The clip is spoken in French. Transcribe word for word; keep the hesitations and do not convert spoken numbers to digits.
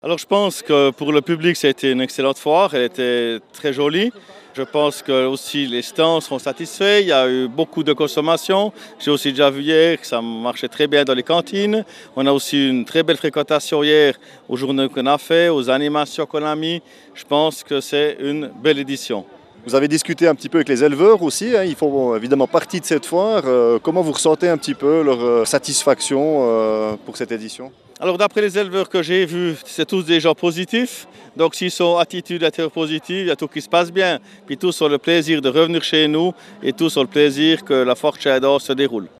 Alors je pense que pour le public, ça a été une excellente foire, elle était très jolie. Je pense que aussi les stands sont satisfaits, il y a eu beaucoup de consommation. J'ai aussi déjà vu hier que ça marchait très bien dans les cantines. On a aussi une très belle fréquentation hier aux journées qu'on a fait, aux animations qu'on a mis. Je pense que c'est une belle édition. Vous avez discuté un petit peu avec les éleveurs aussi, hein, ils font évidemment partie de cette foire. Euh, comment vous ressentez un petit peu leur euh, satisfaction euh, pour cette édition? Alors d'après les éleveurs que j'ai vus, c'est tous des gens positifs. Donc s'ils sont attitude positive, il y a tout qui se passe bien. Puis tous ont le plaisir de revenir chez nous et tous ont le plaisir que la foire Cheddar se déroule.